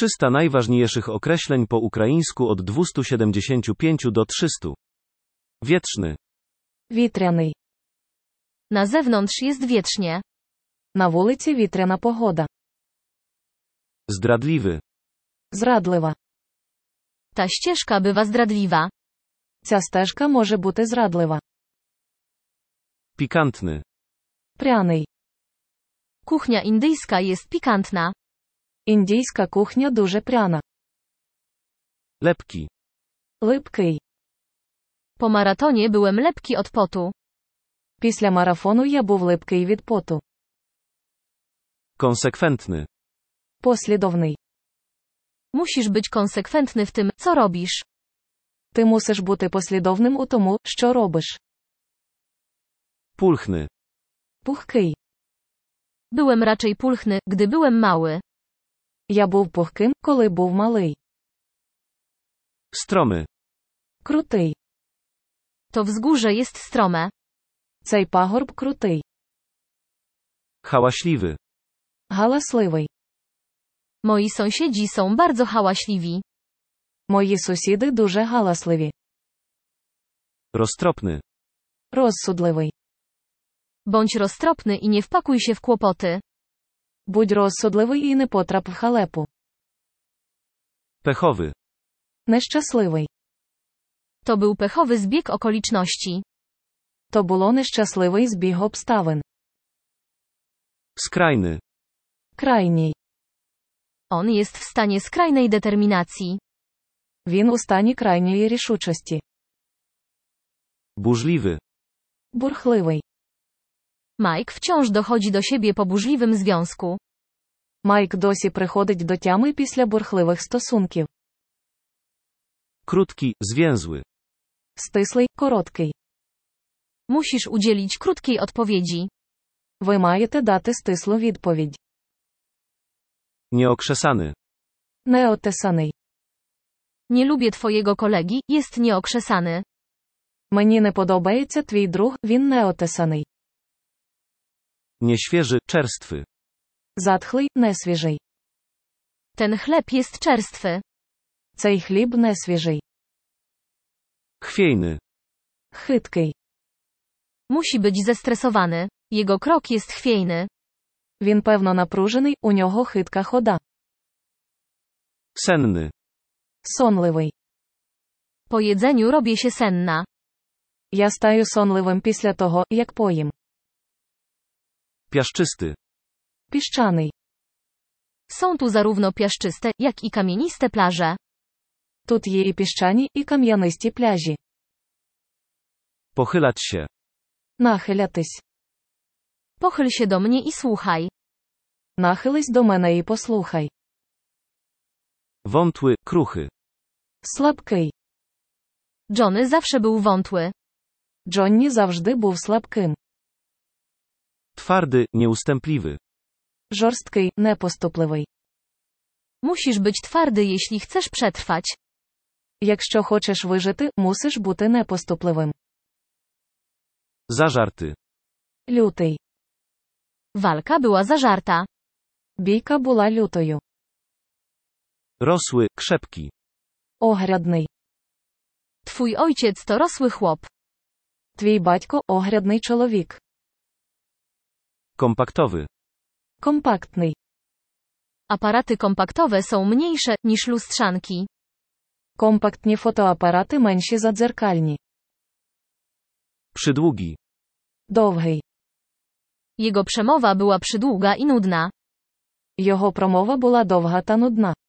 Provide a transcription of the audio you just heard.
300 najważniejszych określeń po ukraińsku od 275 do 300. Wietrzny. Вітряний. Na zewnątrz jest wietrznie. На вулиці вітряна погода. Zdradliwy. Зрадлива. Ta ścieżka bywa zdradliwa. Ця стежка може бути зрадлива. Pikantny. Пряний. Kuchnia indyjska jest pikantna. Індійська кухня дуже пряна. Lepki. Липкий. Po maratonie byłem lepki od potu. Після марафону я був липкий від поту. Konsekwentny. Послідовний. Musisz być konsekwentny w tym, co robisz. Ти мусиш бути послідовним у тому, що робиш. Pulchny. Пухкий. Byłem raczej pulchny, gdy byłem mały. Я був пухким, коли був малий. Stromy. Крутий. To wzgórze jest strome. Цей пагорб крутий. Hałaśliwy. Галасливий. Moi sąsiedzi są bardzo hałaśliwi. Мої сусіди дуже галасливі. Roztropny. Розсудливий. Bądź roztropny i nie wpakuj się w kłopoty. Будь розсудливий і не потрап в халепу. Pechowy. Нещасливий. To był pechowy zbieg okoliczności. То було нещасливий збіг обставин. Skrajny. Крайній. On jest w stanie skrajnej determinacji. Він у стані крайньої рішучості. Burzliwy. Бурхливий. Mike wciąż dochodzi do siebie po burzliwym związku. Майк досі приходить до тями після бурхливих стосунків. Krótki, zwięzły. Стислий, короткий. Musisz udzielić krótkiej odpowiedzi. Ви маєте дати стислу відповідь. Nieokrzesany. Неотесаний. Nie lubię twojego kolegi, jest nieokrzesany. Мені не подобається твій друг, він неотесаний. Nieświeży, czerstwy. Затхлий, несвіжий. Ten chleb jest czerstwy. Цей хліб несвіжий. Chwiejny. Хиткий. Musi być zestresowany. Jego krok jest chwiejny. Він певно напружений, у нього хитка хода. Senny. Сонливий. Po jedzeniu robię się senna. Я стаю сонливим після того, як поїм. Piaszczysty. Піщаний. Są tu zarówno piaszczyste, jak i kamieniste plaże. Тут є і піщані, і кам'янисті пляжі. Pochylać się. Нахилятись. Pochyl się do mnie i słuchaj. Нахились до мене і послухай. Wątły, kruchy. Слабкий. Johnny zawsze był wątły. Джонні завжди був слабким. Twardy, nieustępliwy. Жорсткий, непоступливий. Musisz być twardy, jeśli chcesz przetrwać. Якщо хочеш вижити, мусиш бути непоступливим. Zażarty. Лютий. Walka była zażarta. Бійка була лютою. Rosły, krzepki. Огрядний. Twój ojciec to rosły chłop. Твій батько – огрядний чоловік. Kompaktowy. Компактний. Aparaty kompaktowe są mniejsze niż lustrzanki. Компактні фотоапарати менші за дзеркальні. Przydługi. Довгий. Jego przemowa była przydługa i nudna. Його промова була довга та нудна.